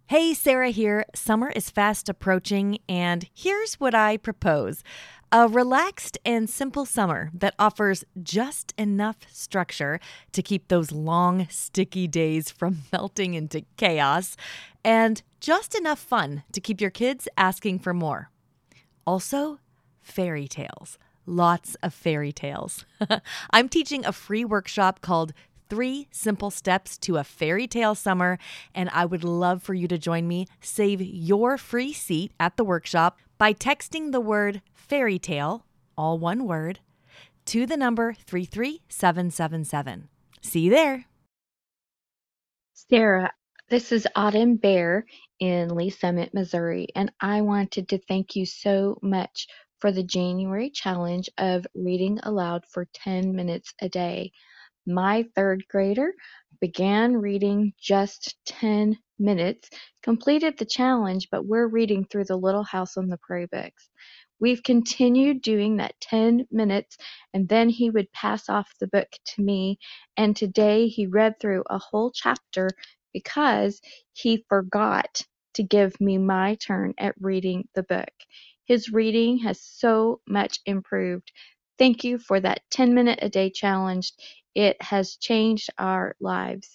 Hey, Sarah here. Summer is fast approaching, and here's what I propose. A relaxed and simple summer that offers just enough structure to keep those long, sticky days from melting into chaos, and just enough fun to keep your kids asking for more. Also, fairy tales. Lots of fairy tales. I'm teaching a free workshop called 3 Simple Steps to a Fairy Tale Summer, and I would love for you to join me. Save your free seat at the workshop by texting the word fairy tale, all one word, to the number 33777. See you there. Sarah, this is Autumn Bear in Lee Summit, Missouri, and I wanted to thank you so much for the January challenge of reading aloud for 10 minutes a day. My third grader began reading just 10 minutes, completed the challenge, but we're reading through the Little House on the Prairie books. We've continued doing that 10 minutes, and then he would pass off the book to me. And today he read through a whole chapter because he forgot to give me my turn at reading the book. His reading has so much improved. Thank you for that 10-minute a day challenge. It has changed our lives.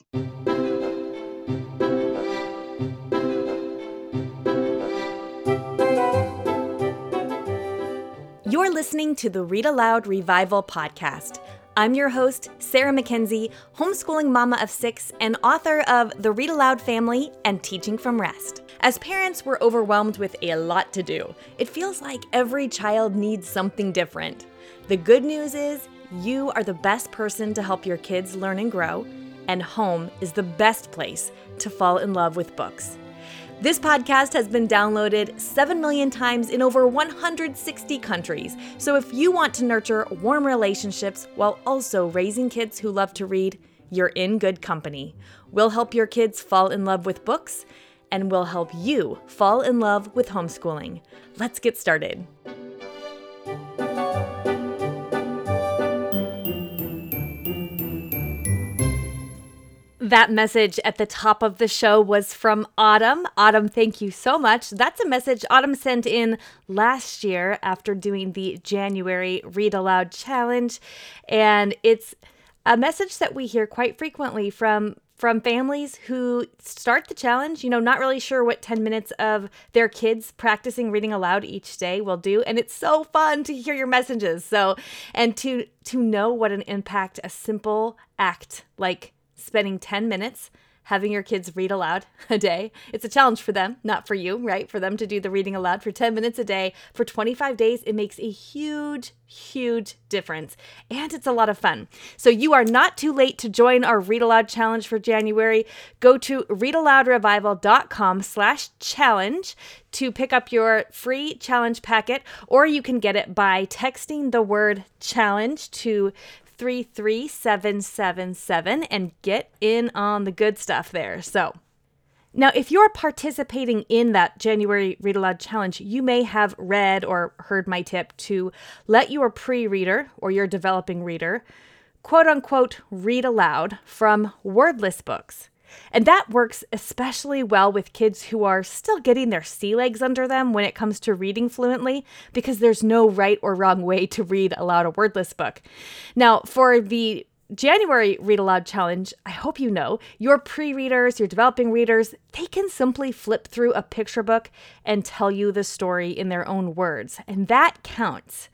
You're listening to the Read Aloud Revival podcast. I'm your host, Sarah Mackenzie, homeschooling mama of 6 and author of The Read Aloud Family and Teaching from Rest. As parents, we're overwhelmed with a lot to do. It feels like every child needs something different. The good news is you are the best person to help your kids learn and grow, and home is the best place to fall in love with books. This podcast has been downloaded 7 million times in over 160 countries. So if you want to nurture warm relationships while also raising kids who love to read, you're in good company. We'll help your kids fall in love with books, and we'll help you fall in love with homeschooling. Let's get started. That message at the top of the show was from Autumn. Autumn, thank you so much. That's a message Autumn sent in last year after doing the January Read Aloud Challenge. And it's a message that we hear quite frequently from families who start the challenge, not really sure what 10 minutes of their kids practicing reading aloud each day will do. And it's so fun to hear your messages. And to know what an impact a simple act like spending 10 minutes having your kids read aloud a day. It's a challenge for them, not for you, right? For them to do the reading aloud for 10 minutes a day for 25 days, it makes a huge, huge difference. And it's a lot of fun. So you are not too late to join our Read Aloud Challenge for January. Go to readaloudrevival.com/challenge to pick up your free challenge packet, or you can get it by texting the word challenge to 33777 and get in on the good stuff there. So now, if you're participating in that January Read Aloud Challenge, you may have read or heard my tip to let your pre-reader or your developing reader, quote unquote, read aloud from wordless books. And that works especially well with kids who are still getting their sea legs under them when it comes to reading fluently, because there's no right or wrong way to read aloud a wordless book. Now, for the January Read Aloud Challenge, I hope you know, your pre-readers, your developing readers, they can simply flip through a picture book and tell you the story in their own words, and that counts.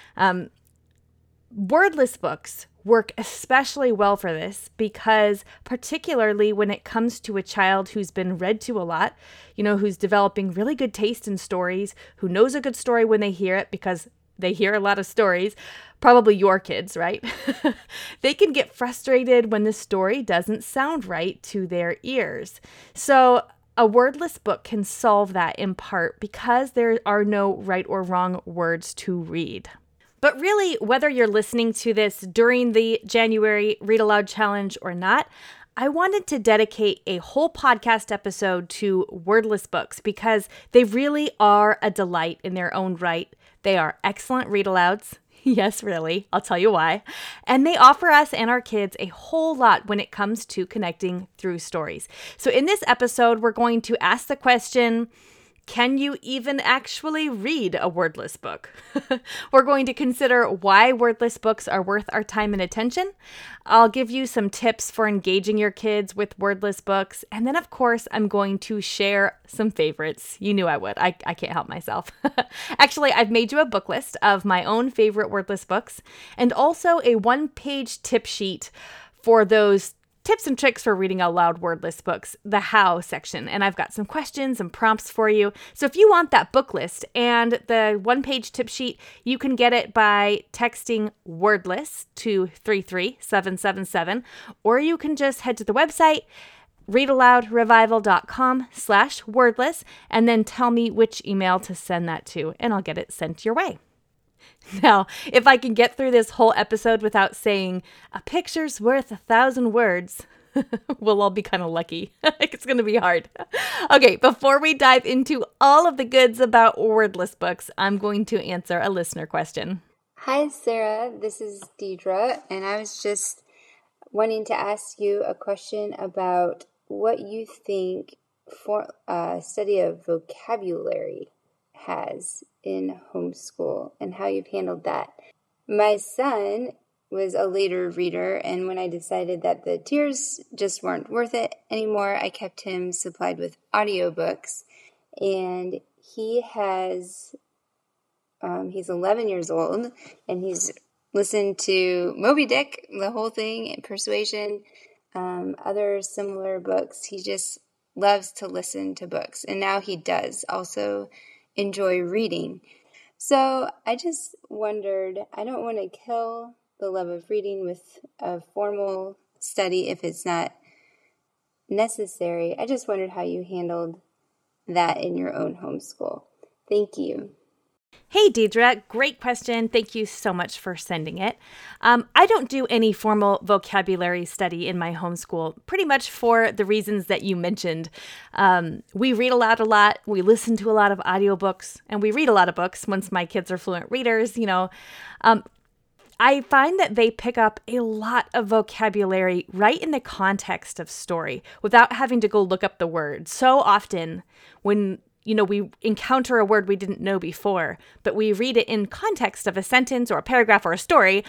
Wordless books work especially well for this because particularly when it comes to a child who's been read to a lot, who's developing really good taste in stories, who knows a good story when they hear it because they hear a lot of stories, probably your kids, right? They can get frustrated when the story doesn't sound right to their ears. So a wordless book can solve that in part because there are no right or wrong words to read. But really, whether you're listening to this during the January Read Aloud Challenge or not, I wanted to dedicate a whole podcast episode to wordless books because they really are a delight in their own right. They are excellent read alouds. Yes, really. I'll tell you why. And they offer us and our kids a whole lot when it comes to connecting through stories. So in this episode, we're going to ask the question, can you even actually read a wordless book? We're going to consider why wordless books are worth our time and attention. I'll give you some tips for engaging your kids with wordless books. And then, of course, I'm going to share some favorites. You knew I would. I can't help myself. Actually, I've made you a book list of my own favorite wordless books and also a one-page tip sheet for those tips and tricks for reading out loud wordless books, the how section. And I've got some questions and prompts for you. So if you want that book list and the one-page tip sheet, you can get it by texting wordless to 33777, or you can just head to the website, readaloudrevival.com/wordless, and then tell me which email to send that to, and I'll get it sent your way. Now, if I can get through this whole episode without saying, a picture's worth 1,000 words, we'll all be kind of lucky. It's going to be hard. Okay, before we dive into all of the goods about wordless books, I'm going to answer a listener question. Hi, Sarah. This is Deidre, and I was just wanting to ask you a question about what you think for study of vocabulary has in homeschool and how you've handled that. My son was a later reader, and when I decided that the tears just weren't worth it anymore, I kept him supplied with audiobooks, and he has he's 11 years old, and he's listened to Moby Dick, the whole thing, and Persuasion, other similar books. He just loves to listen to books, and now he does also enjoy reading. So I just wondered, I don't want to kill the love of reading with a formal study if it's not necessary. I just wondered how you handled that in your own homeschool. Thank you. Hey, Deidre, great question. Thank you so much for sending it. I don't do any formal vocabulary study in my homeschool, pretty much for the reasons that you mentioned. We read aloud a lot, we listen to a lot of audiobooks, and we read a lot of books once my kids are fluent readers, I find that they pick up a lot of vocabulary right in the context of story without having to go look up the word. So often when we encounter a word we didn't know before, but we read it in context of a sentence or a paragraph or a story,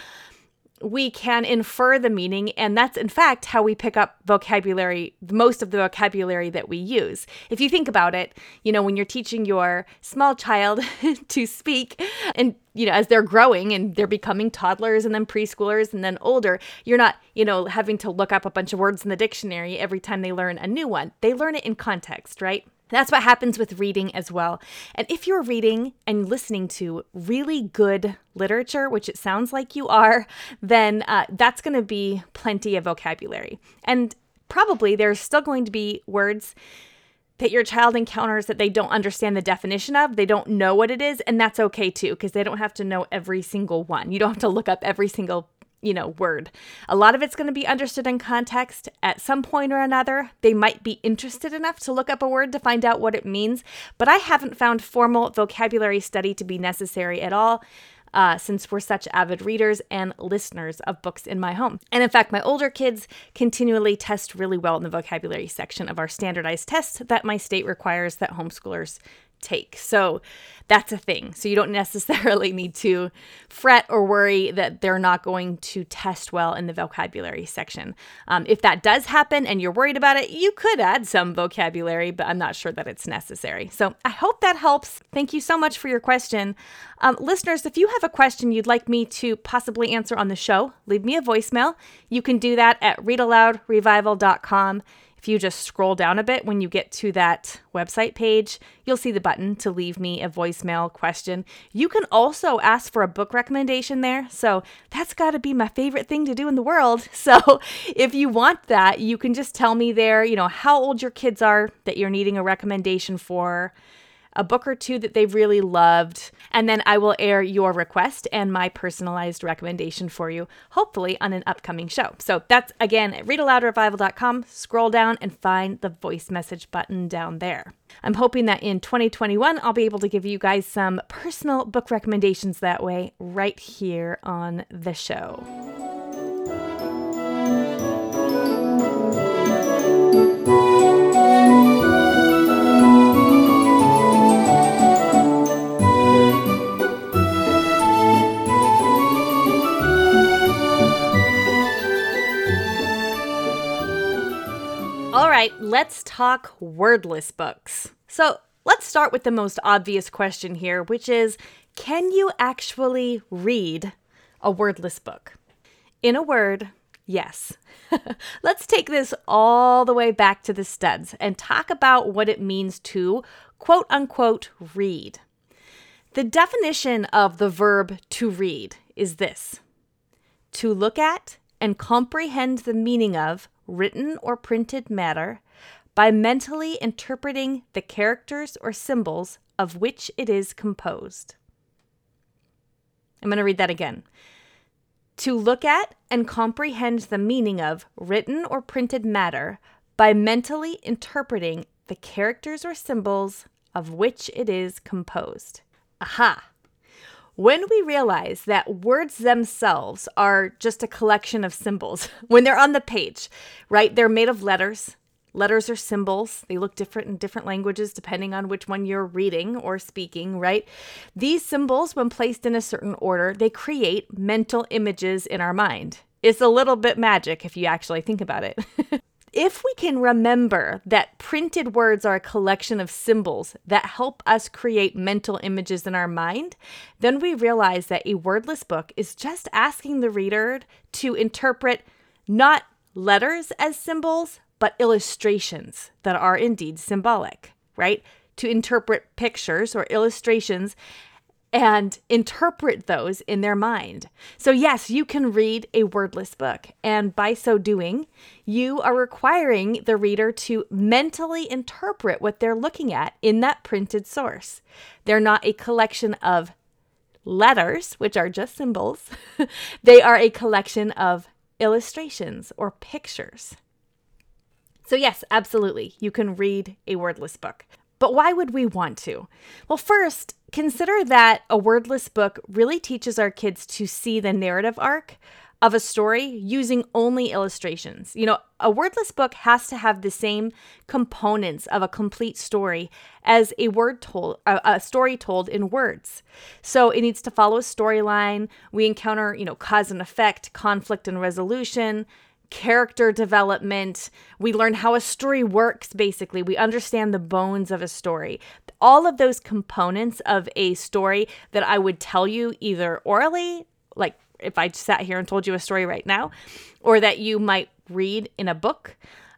we can infer the meaning, and that's in fact how we pick up vocabulary, most of the vocabulary that we use. If you think about it, when you're teaching your small child to speak, and as they're growing and they're becoming toddlers and then preschoolers and then older, you're not, having to look up a bunch of words in the dictionary every time they learn a new one. They learn it in context, right? That's what happens with reading as well. And if you're reading and listening to really good literature, which it sounds like you are, then that's going to be plenty of vocabulary. And probably there's still going to be words that your child encounters that they don't understand the definition of. They don't know what it is, and that's okay too, because they don't have to know every single one. You don't have to look up every single word. A lot of it's going to be understood in context. At some point or another, they might be interested enough to look up a word to find out what it means, but I haven't found formal vocabulary study to be necessary at all, since we're such avid readers and listeners of books in my home. And in fact, my older kids continually test really well in the vocabulary section of our standardized tests that my state requires that homeschoolers take. So that's a thing. So you don't necessarily need to fret or worry that they're not going to test well in the vocabulary section. If that does happen and you're worried about it, you could add some vocabulary, but I'm not sure that it's necessary. So I hope that helps. Thank you so much for your question. Listeners, if you have a question you'd like me to possibly answer on the show, leave me a voicemail. You can do that at readaloudrevival.com. If you just scroll down a bit when you get to that website page, you'll see the button to leave me a voicemail question. You can also ask for a book recommendation there. So that's got to be my favorite thing to do in the world. So if you want that, you can just tell me there, how old your kids are that you're needing a recommendation for. a book or two that they've really loved, and then I will air your request and my personalized recommendation for you, hopefully on an upcoming show. So that's, again, at readaloudrevival.com. Scroll down and find the voice message button down there. I'm hoping that in 2021, I'll be able to give you guys some personal book recommendations that way right here on the show. All right, let's talk wordless books. So let's start with the most obvious question here, which is, can you actually read a wordless book? In a word, yes. Let's take this all the way back to the studs and talk about what it means to, quote unquote, read. The definition of the verb to read is this: to look at and comprehend the meaning of written or printed matter by mentally interpreting the characters or symbols of which it is composed. I'm going to read that again. To look at and comprehend the meaning of written or printed matter by mentally interpreting the characters or symbols of which it is composed. Aha! When we realize that words themselves are just a collection of symbols, when they're on the page, right? They're made of letters. Letters are symbols. They look different in different languages depending on which one you're reading or speaking, right? These symbols, when placed in a certain order, they create mental images in our mind. It's a little bit magic if you actually think about it. If we can remember that printed words are a collection of symbols that help us create mental images in our mind, then we realize that a wordless book is just asking the reader to interpret not letters as symbols, but illustrations that are indeed symbolic, right? To interpret pictures or illustrations and interpret those in their mind. So yes, you can read a wordless book, and by so doing, you are requiring the reader to mentally interpret what they're looking at in that printed source. They're not a collection of letters, which are just symbols. They are a collection of illustrations or pictures. So yes, absolutely, you can read a wordless book. But why would we want to? Well, first, consider that a wordless book really teaches our kids to see the narrative arc of a story using only illustrations. You know, a wordless book has to have the same components of a complete story as a story told in words. So it needs to follow a storyline. We encounter, cause and effect, conflict and resolution, character development. We learn how a story works, basically. We understand the bones of a story. All of those components of a story that I would tell you either orally, like if I sat here and told you a story right now, or that you might read in a book,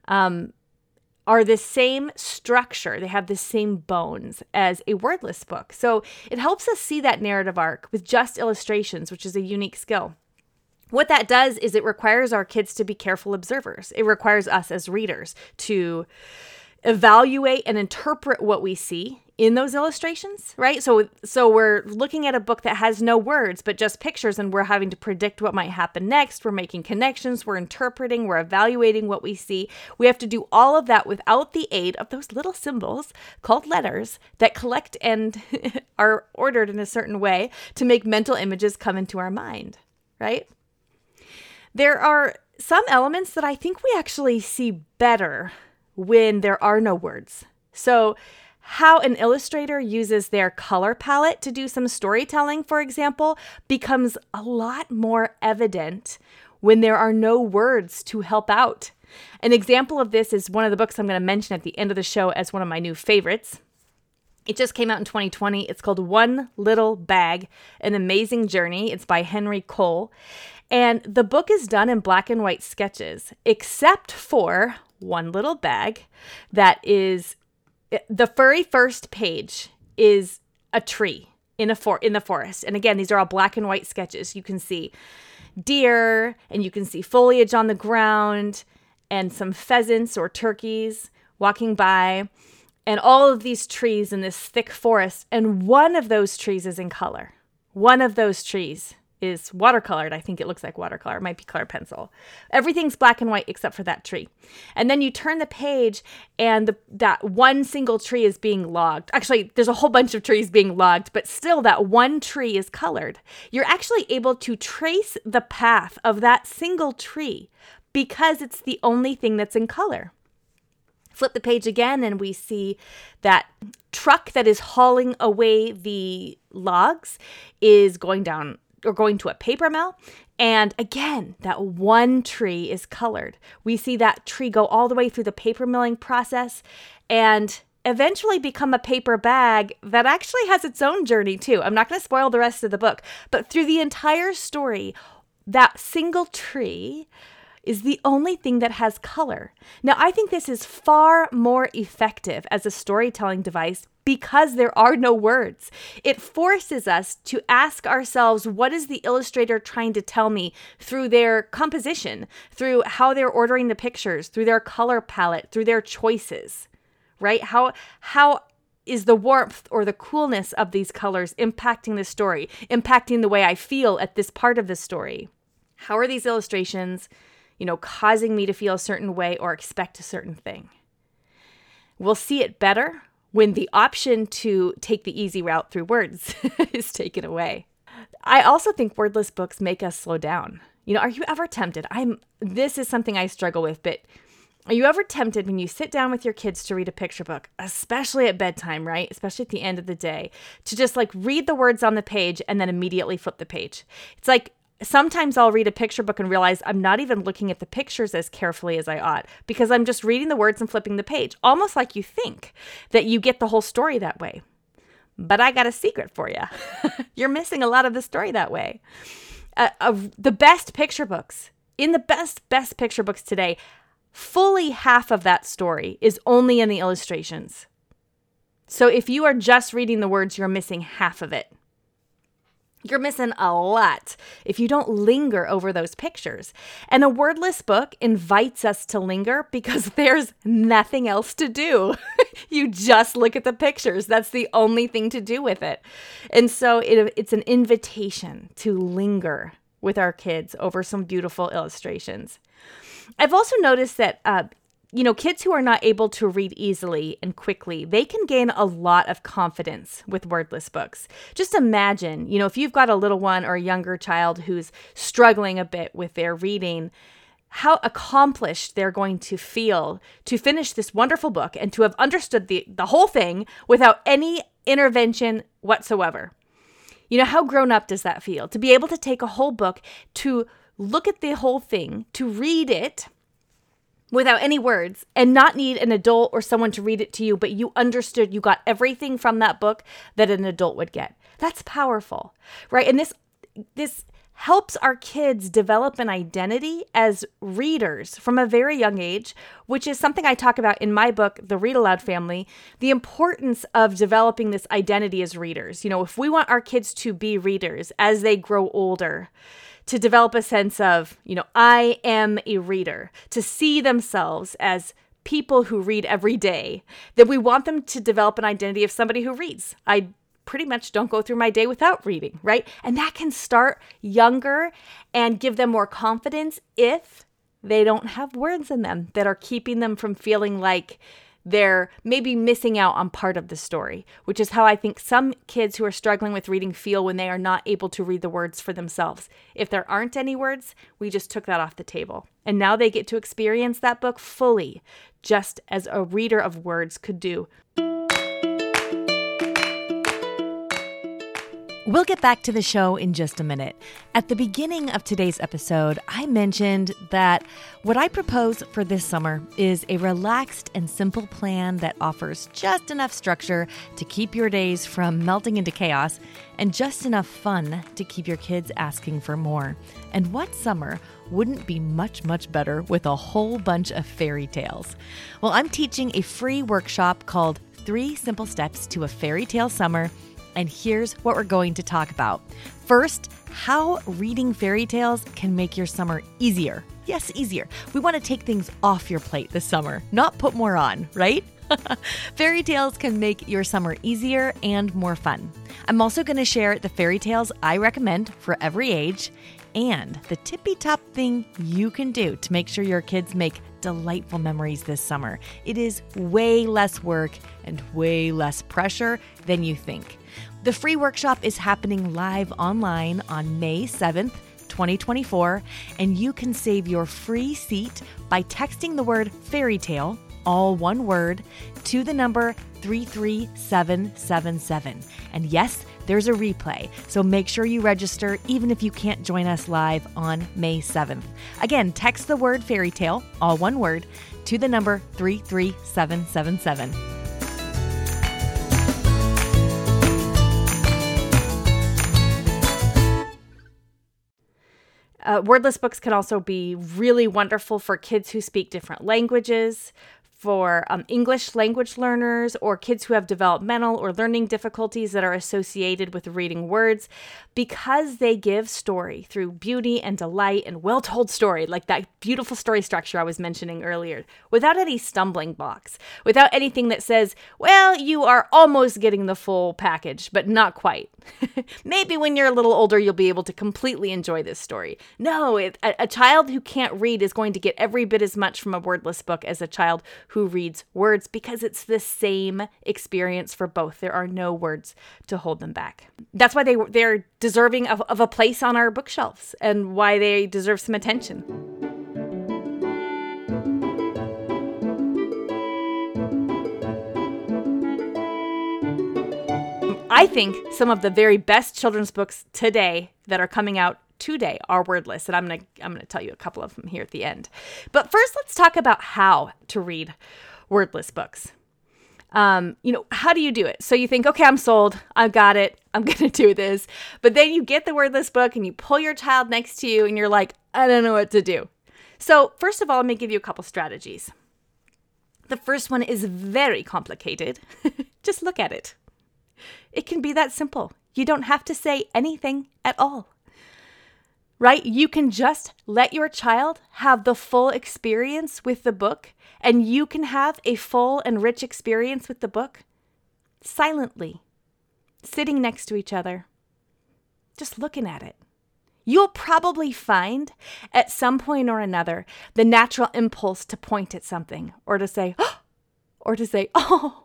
are the same structure. They have the same bones as a wordless book. So it helps us see that narrative arc with just illustrations, which is a unique skill. What that does is it requires our kids to be careful observers. It requires us as readers to evaluate and interpret what we see in those illustrations, right? So we're looking at a book that has no words, but just pictures, and we're having to predict what might happen next. We're making connections, we're interpreting, we're evaluating what we see. We have to do all of that without the aid of those little symbols called letters that collect and are ordered in a certain way to make mental images come into our mind, right? There are some elements that I think we actually see better when there are no words. So how an illustrator uses their color palette to do some storytelling, for example, becomes a lot more evident when there are no words to help out. An example of this is one of the books I'm going to mention at the end of the show as one of my new favorites. It just came out in 2020. It's called One Little Bag, An Amazing Journey. It's by Henry Cole. And the book is done in black and white sketches, except for one little bag that is, the very first page is a tree in the forest. And again, these are all black and white sketches. You can see deer, and you can see foliage on the ground, and some pheasants or turkeys walking by. and all of these trees in this thick forest, and one of those trees is in color. One of those trees is watercolored. I think it looks like watercolor. It might be color pencil. Everything's black and white except for that tree. And then you turn the page and that one single tree is being logged. Actually, there's a whole bunch of trees being logged, but still that one tree is colored. You're actually able to trace the path of that single tree because it's the only thing that's in color. Flip the page again and we see that truck that is hauling away the logs is going down or going to a paper mill. And again, that one tree is colored. We see that tree go all the way through the paper milling process and eventually become a paper bag that actually has its own journey too. I'm not going to spoil the rest of the book, but through the entire story, that single tree is the only thing that has color. Now, I think this is far more effective as a storytelling device because there are no words. It forces us to ask ourselves, what is the illustrator trying to tell me through their composition, through how they're ordering the pictures, through their color palette, through their choices, right? How is the warmth or the coolness of these colors impacting the story, impacting the way I feel at this part of the story? How are these illustrations causing me to feel a certain way or expect a certain thing? We'll see it better when the option to take the easy route through words is taken away. I also think wordless books make us slow down. Are you ever tempted? This is something I struggle with, but are you ever tempted when you sit down with your kids to read a picture book, especially at bedtime, right? Especially at the end of the day, to just read the words on the page and then immediately flip the page? It's like, sometimes I'll read a picture book and realize I'm not even looking at the pictures as carefully as I ought because I'm just reading the words and flipping the page, almost like you think that you get the whole story that way. But I got a secret for you. You're missing a lot of the story that way. The best picture books, in the best picture books today, fully half of that story is only in the illustrations. So if you are just reading the words, you're missing half of it. You're missing a lot if you don't linger over those pictures. And a wordless book invites us to linger because there's nothing else to do. You just look at the pictures. That's the only thing to do with it. And so it's an invitation to linger with our kids over some beautiful illustrations. I've also noticed that kids who are not able to read easily and quickly, they can gain a lot of confidence with wordless books. Just imagine, if you've got a little one or a younger child who's struggling a bit with their reading, how accomplished they're going to feel to finish this wonderful book and to have understood the whole thing without any intervention whatsoever. How grown up does that feel? To be able to take a whole book, to look at the whole thing, to read it without any words and not need an adult or someone to read it to you, but you understood, you got everything from that book that an adult would get. That's powerful, right? And this helps our kids develop an identity as readers from a very young age, which is something I talk about in my book, The Read Aloud Family, the importance of developing this identity as readers. If we want our kids to be readers as they grow older, to develop a sense of, I am a reader, to see themselves as people who read every day, that we want them to develop an identity of somebody who reads. I pretty much don't go through my day without reading, right? And that can start younger and give them more confidence if they don't have words in them that are keeping them from feeling like they're maybe missing out on part of the story, which is how I think some kids who are struggling with reading feel when they are not able to read the words for themselves. If there aren't any words, we just took that off the table. And now they get to experience that book fully, just as a reader of words could do. We'll get back to the show in just a minute. At the beginning of today's episode, I mentioned that what I propose for this summer is a relaxed and simple plan that offers just enough structure to keep your days from melting into chaos and just enough fun to keep your kids asking for more. And what summer wouldn't be much, much better with a whole bunch of fairy tales? Well, I'm teaching a free workshop called 3 Simple Steps to a Fairy Tale Summer. And here's what we're going to talk about. First, how reading fairy tales can make your summer easier. Yes, easier. We want to take things off your plate this summer, not put more on, right? Fairy tales can make your summer easier and more fun. I'm also going to share the fairy tales I recommend for every age and the tippy-top thing you can do to make sure your kids make delightful memories this summer. It is way less work and way less pressure than you think. The free workshop is happening live online on May 7th, 2024, and you can save your free seat by texting the word fairy tale, all one word, to the number 33777. And yes, there's a replay, so make sure you register even if you can't join us live on May 7th. Again, text the word fairy tale, all one word, to the number 33777. Wordless books can also be really wonderful for kids who speak different languages, for English language learners, or kids who have developmental or learning difficulties that are associated with reading words, because they give story through beauty and delight and well-told story, like that beautiful story structure I was mentioning earlier, without any stumbling blocks, without anything that says, well, you are almost getting the full package, but not quite. Maybe when you're a little older, you'll be able to completely enjoy this story. No, a child who can't read is going to get every bit as much from a wordless book as a child who reads words, because it's the same experience for both. There are no words to hold them back. That's why they're deserving of a place on our bookshelves and why they deserve some attention. I think some of the very best children's books today that are coming out today are wordless, and I'm gonna tell you a couple of them here at the end. But first, let's talk about how to read wordless books. How do you do it? So you think, okay, I'm sold. I've got it. I'm gonna do this. But then you get the wordless book and you pull your child next to you and you're like, I don't know what to do. So first of all, let me give you a couple strategies. The first one is very complicated. Just look at it. It can be that simple. You don't have to say anything at all, right? You can just let your child have the full experience with the book, and you can have a full and rich experience with the book silently, sitting next to each other, just looking at it. You'll probably find at some point or another the natural impulse to point at something or to say, oh, or to say, oh.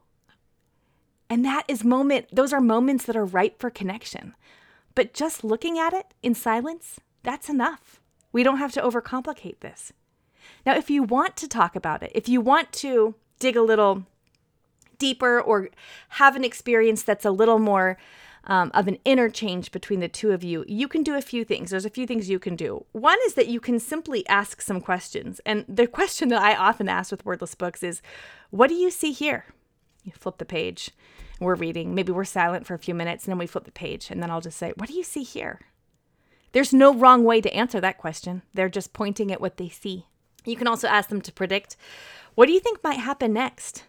And those are moments that are ripe for connection. But just looking at it in silence, that's enough. We don't have to overcomplicate this. Now, if you want to talk about it, if you want to dig a little deeper or have an experience that's a little more of an interchange between the two of you, you can do a few things. There's a few things you can do. One is that you can simply ask some questions. And the question that I often ask with wordless books is, what do you see here? You flip the page, we're reading. Maybe we're silent for a few minutes, and then we flip the page, and then I'll just say, what do you see here? There's no wrong way to answer that question. They're just pointing at what they see. You can also ask them to predict, what do you think might happen next?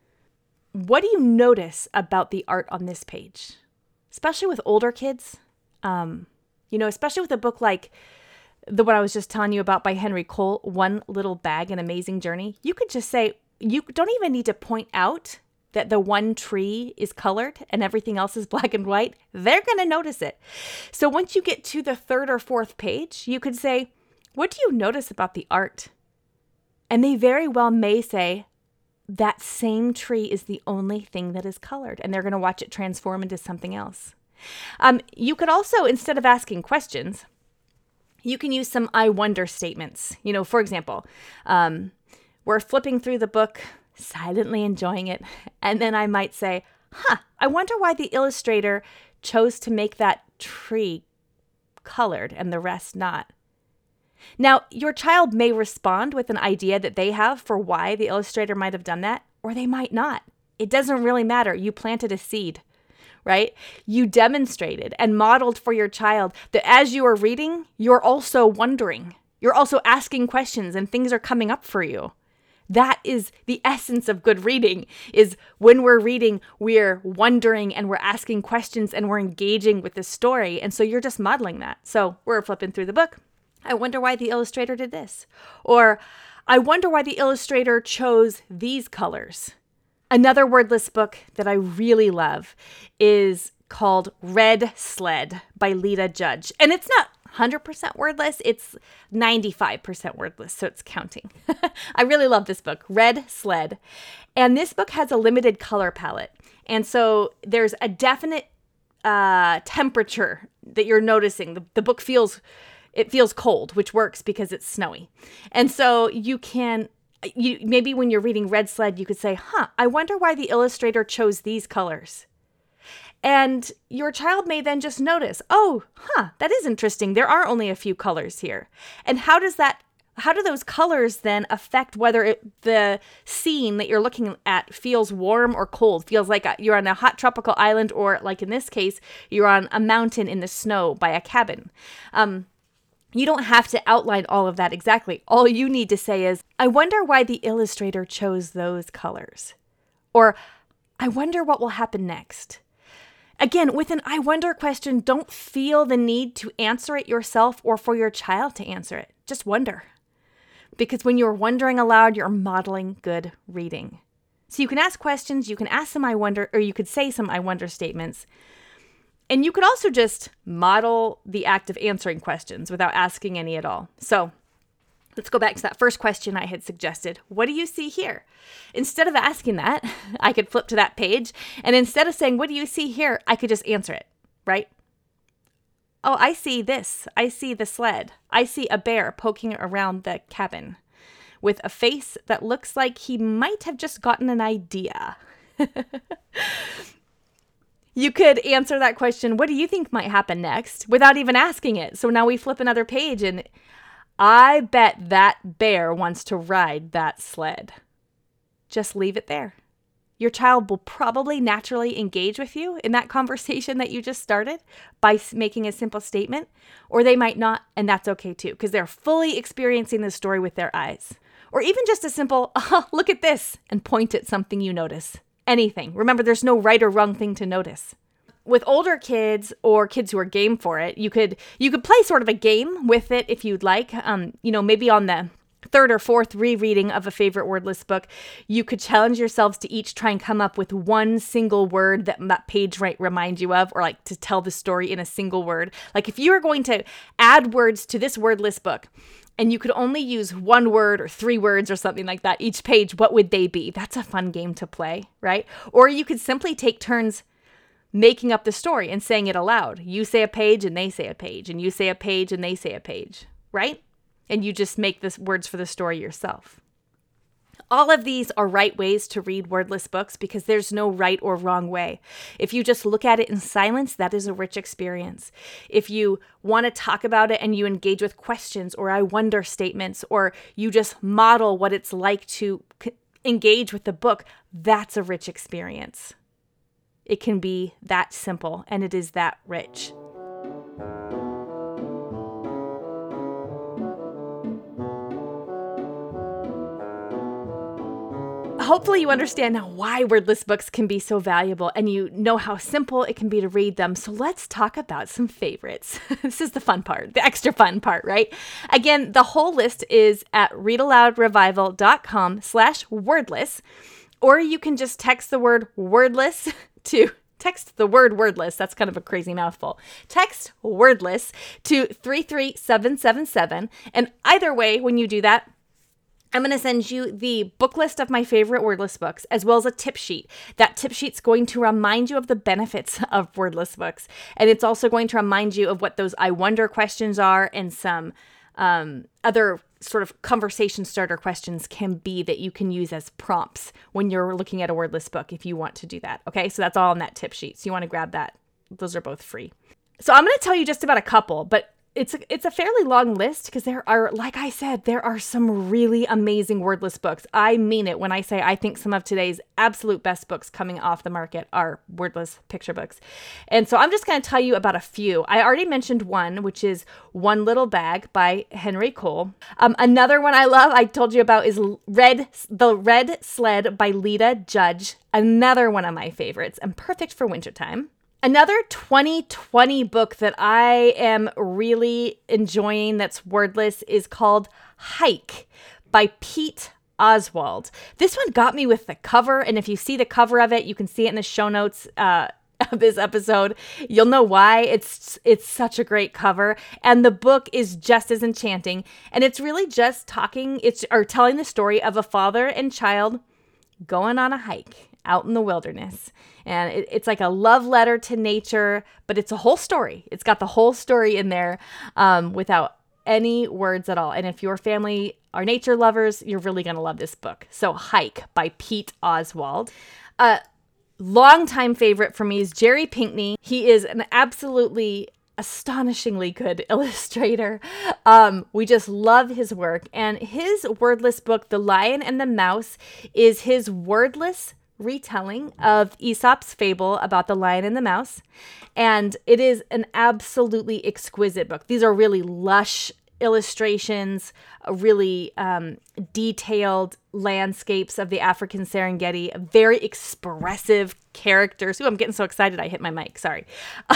What do you notice about the art on this page? Especially with older kids, especially with a book like the one I was just telling you about by Henry Cole, One Little Bag, An Amazing Journey. You could just say, you don't even need to point out that the one tree is colored and everything else is black and white. They're going to notice it. So once you get to the third or fourth page, you could say, what do you notice about the art? And they very well may say, that same tree is the only thing that is colored, and they're going to watch it transform into something else. You could also, instead of asking questions, you can use some I wonder statements. For example, we're flipping through the book, silently enjoying it, and then I might say, I wonder why the illustrator chose to make that tree colored and the rest not. Now, your child may respond with an idea that they have for why the illustrator might have done that, or they might not. It doesn't really matter. You planted a seed, right? You demonstrated and modeled for your child that as you are reading, you're also wondering. You're also asking questions and things are coming up for you. That is the essence of good reading, is when we're reading, we're wondering and we're asking questions and we're engaging with the story. And so you're just modeling that. So we're flipping through the book. I wonder why the illustrator did this. Or I wonder why the illustrator chose these colors. Another wordless book that I really love is called Red Sled by Lita Judge. And it's not 100% wordless, it's 95% wordless, so it's counting. I really love this book, Red Sled. And this book has a limited color palette. And so there's a definite temperature that you're noticing. The book feels cold, which works because it's snowy. And so you maybe when you're reading Red Sled, you could say, I wonder why the illustrator chose these colors. And your child may then just notice, that is interesting. There are only a few colors here. And how do those colors then affect whether the scene that you're looking at feels warm or cold, feels like you're on a hot tropical island, or like in this case, you're on a mountain in the snow by a cabin? You don't have to outline all of that exactly. All you need to say is, I wonder why the illustrator chose those colors. Or, I wonder what will happen next. Again, with an I wonder question, don't feel the need to answer it yourself or for your child to answer it. Just wonder. Because when you're wondering aloud, you're modeling good reading. So you can ask questions, you can ask some I wonder, or you could say some I wonder statements. And you could also just model the act of answering questions without asking any at all. So let's go back to that first question I had suggested. What do you see here? Instead of asking that, I could flip to that page. And instead of saying, what do you see here? I could just answer it, right? Oh, I see this. I see the sled. I see a bear poking around the cabin with a face that looks like he might have just gotten an idea. You could answer that question, what do you think might happen next, without even asking it. So now we flip another page and I bet that bear wants to ride that sled. Just leave it there. Your child will probably naturally engage with you in that conversation that you just started by making a simple statement, or they might not, and that's okay too, because they're fully experiencing the story with their eyes. Or even just a simple, look at this, and point at something you notice. Anything. Remember, there's no right or wrong thing to notice. With older kids or kids who are game for it, you could play sort of a game with it if you'd like. Maybe on the third or fourth rereading of a favorite wordless book, you could challenge yourselves to each try and come up with one single word that page might remind you of, or like to tell the story in a single word. Like if you were going to add words to this wordless book, and you could only use one word or three words or something like that each page, what would they be? That's a fun game to play, right? Or you could simply take turns making up the story and saying it aloud. You say a page and they say a page, and you say a page and they say a page, right? And you just make the words for the story yourself. All of these are right ways to read wordless books because there's no right or wrong way. If you just look at it in silence, that is a rich experience. If you want to talk about it and you engage with questions or I wonder statements, or you just model what it's like to engage with the book, that's a rich experience. It can be that simple, and it is that rich. Hopefully you understand now why wordless books can be so valuable, and you know how simple it can be to read them. So let's talk about some favorites. This is the fun part, the extra fun part, right? Again, the whole list is at readaloudrevival.com/wordless, or you can just text the word wordless to text the word wordless. That's kind of a crazy mouthful. Text wordless to 33777. And either way, when you do that, I'm going to send you the book list of my favorite wordless books, as well as a tip sheet. That tip sheet's going to remind you of the benefits of wordless books. And it's also going to remind you of what those I wonder questions are, and some other sort of conversation starter questions can be that you can use as prompts when you're looking at a wordless book if you want to do that. Okay, so that's all on that tip sheet. So you want to grab that. Those are both free. So I'm going to tell you just about a couple, but it's a fairly long list because there are, like I said, there are some really amazing wordless books. I mean it when I say I think some of today's absolute best books coming off the market are wordless picture books. And so I'm just going to tell you about a few. I already mentioned one, which is One Little Bag by Henry Cole. Another one I love, I told you about, is The Red Sled by Lita Judge. Another one of my favorites and perfect for wintertime. Another 2020 book that I am really enjoying that's wordless is called Hike by Pete Oswald. This one got me with the cover, and if you see the cover of it, you can see it in the show notes of this episode. You'll know why. It's such a great cover, and the book is just as enchanting, and it's really just telling the story of a father and child going on a hike out in the wilderness. And it's like a love letter to nature, but it's a whole story. It's got the whole story in there without any words at all. And if your family are nature lovers, you're really going to love this book. So Hike by Pete Oswald. Longtime favorite for me is Jerry Pinkney. He is an absolutely astonishingly good illustrator. We just love his work. And his wordless book, The Lion and the Mouse, is his wordless retelling of Aesop's fable about the lion and the mouse. And it is an absolutely exquisite book. These are really lush illustrations, really detailed landscapes of the African Serengeti, very expressive characters. Ooh, I'm getting so excited I hit my mic. Sorry.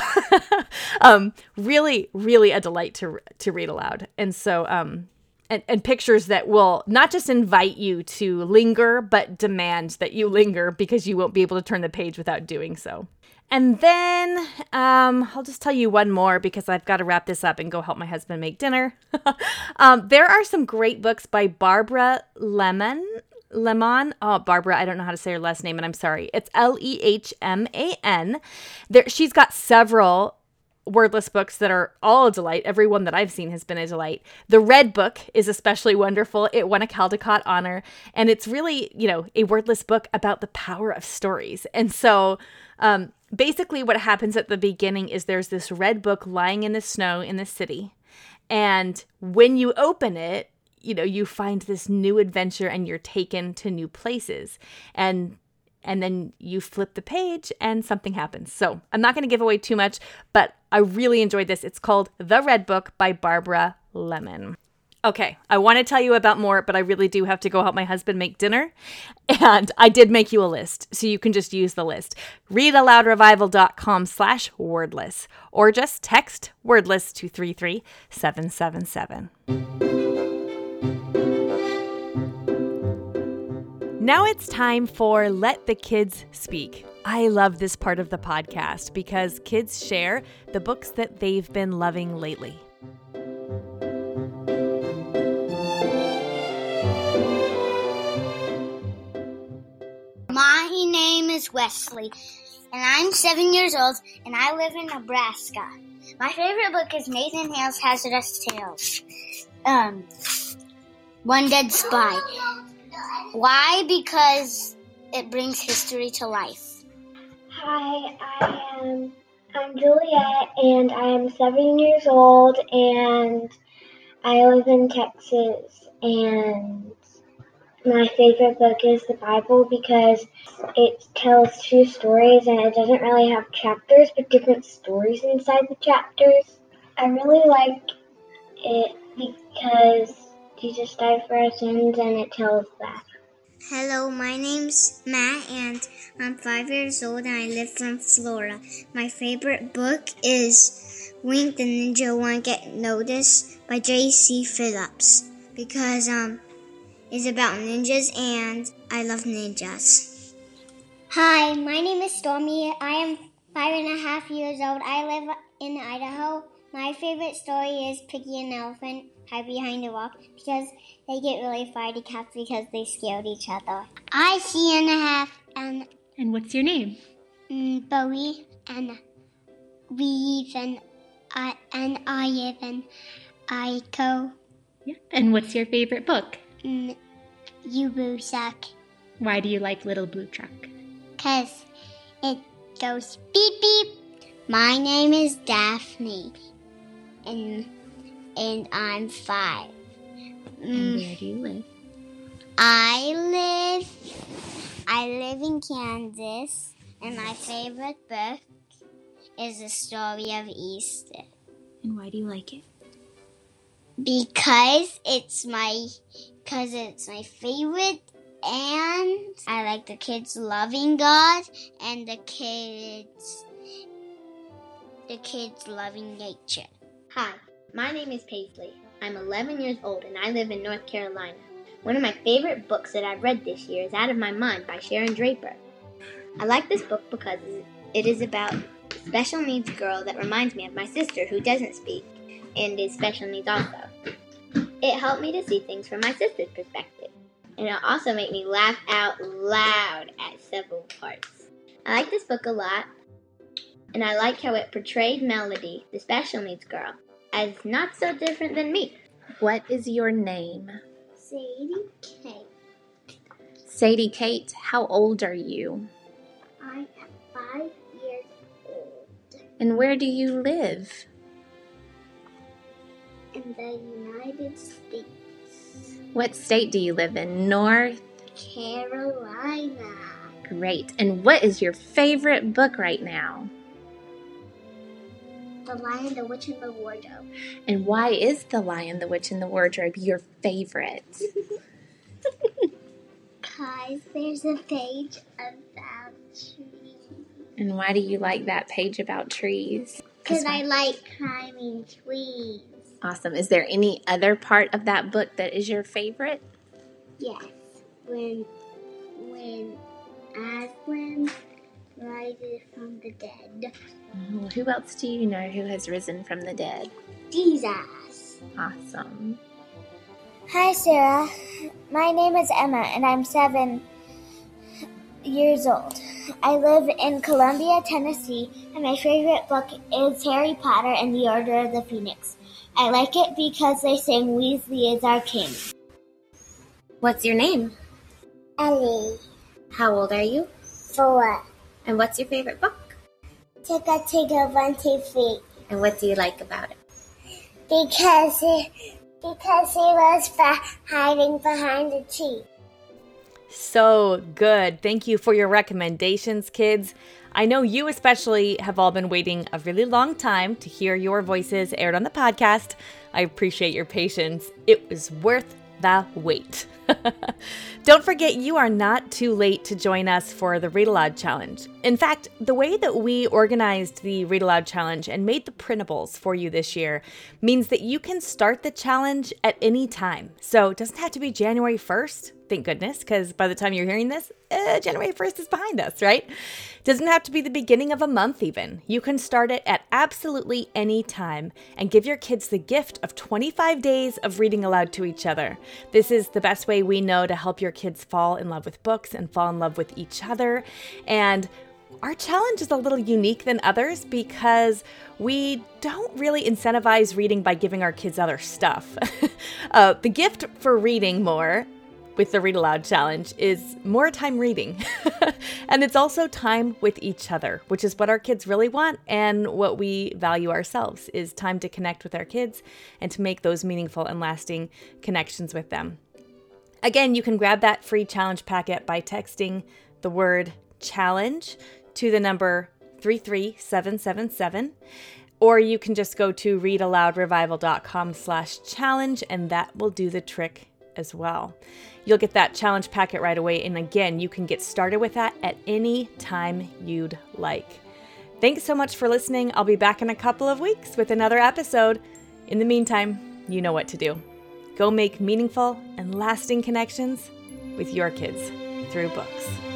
Really, really a delight to read aloud. And so, and pictures that will not just invite you to linger, but demand that you linger because you won't be able to turn the page without doing so. And then I'll just tell you one more because I've got to wrap this up and go help my husband make dinner. There are some great books by Barbara Lehman. Oh, Barbara, I don't know how to say her last name, and I'm sorry. It's Lehman. She's got several wordless books that are all a delight. Every one that I've seen has been a delight. The Red Book is especially wonderful. It won a Caldecott honor, and it's really, a wordless book about the power of stories. And so basically what happens at the beginning is there's this red book lying in the snow in the city. And when you open it, you find this new adventure and you're taken to new places. And then you flip the page and something happens. So I'm not going to give away too much, but I really enjoyed this. It's called The Red Book by Barbara Lehman. Okay, I want to tell you about more, but I really do have to go help my husband make dinner. And I did make you a list, so you can just use the list. readaloudrevival.com/wordless, or just text wordless to 33777. Now it's time for Let the Kids Speak. I love this part of the podcast because kids share the books that they've been loving lately. My name is Wesley, and I'm 7 years old, and I live in Nebraska. My favorite book is Nathan Hale's Hazardous Tales. One Dead Spy. Why? Because it brings history to life. Hi, I'm Juliet, and I am 7 years old, and I live in Texas, and my favorite book is the Bible because it tells two stories and it doesn't really have chapters, but different stories inside the chapters. I really like it because Jesus died for our sins and it tells that. Hello, my name's Matt, and I'm 5 years old, and I live from Florida. My favorite book is Wink the Ninja Won't Get Noticed by J.C. Phillips because it's about ninjas, and I love ninjas. Hi, my name is Stormy. I am 5.5 years old. I live in Idaho. My favorite story is Piggy and the Elephant Hide Behind a Rock because they get really fighty cats because they scared each other. I 3.5 And what's your name? Bowie, and we live in I live in Idaho. Yeah. And what's your favorite book? Urusak. Why do you like Little Blue Truck? 'Cause it goes beep beep. My name is Daphne, and I'm 5. And where do you live? I live in Kansas, and my favorite book is The Story of Easter. And why do you like it? Because it's my favorite, and I like the kids loving God and the kids loving nature. Hi, my name is Paisley. I'm 11 years old and I live in North Carolina. One of my favorite books that I've read this year is Out of My Mind by Sharon Draper. I like this book because it is about a special needs girl that reminds me of my sister who doesn't speak and is special needs also. It helped me to see things from my sister's perspective, and it also made me laugh out loud at several parts. I like this book a lot, and I like how it portrayed Melody, the special needs girl, as not so different than me. What is your name? Sadie Kate. Sadie Kate, how old are you? I am 5 years old. And where do you live? In the United States. What state do you live in? North? Carolina. Great. And what is your favorite book right now? The Lion, the Witch, and the Wardrobe. And why is The Lion, the Witch, and the Wardrobe your favorite? Because there's a page about trees. And why do you like that page about trees? Because I like climbing trees. Awesome. Is there any other part of that book that is your favorite? Yes. When Aslan rises from the dead. Well, who else do you know who has risen from the dead? Jesus. Awesome. Hi, Sarah. My name is Emma, and I'm 7 years old. I live in Columbia, Tennessee, and my favorite book is Harry Potter and the Order of the Phoenix. I like it because they sing Weasley is our king. What's your name? Ellie. How old are you? 4. And what's your favorite book? Ticka ticka 1 2 3. And what do you like about it? Because he was hiding behind a tree. So good. Thank you for your recommendations, kids. I know you especially have all been waiting a really long time to hear your voices aired on the podcast. I appreciate your patience. It was worth the wait. Don't forget, you are not too late to join us for the Read Aloud Challenge. In fact, the way that we organized the Read Aloud Challenge and made the printables for you this year means that you can start the challenge at any time. So it doesn't have to be January 1st, thank goodness, because by the time you're hearing this, January 1st is behind us, right? It doesn't have to be the beginning of a month even. You can start it at absolutely any time and give your kids the gift of 25 days of reading aloud to each other. This is the best way we know to help your kids fall in love with books and fall in love with each other. And our challenge is a little unique than others because we don't really incentivize reading by giving our kids other stuff. The gift for reading more with the Read Aloud Challenge is more time reading. And it's also time with each other, which is what our kids really want and what we value ourselves, is time to connect with our kids and to make those meaningful and lasting connections with them. Again, you can grab that free challenge packet by texting the word challenge to the number 33777, or you can just go to readaloudrevival.com/challenge and that will do the trick as well. You'll get that challenge packet right away, and again, you can get started with that at any time you'd like. Thanks so much for listening. I'll be back in a couple of weeks with another episode. In the meantime, you know what to do. Go make meaningful and lasting connections with your kids through books.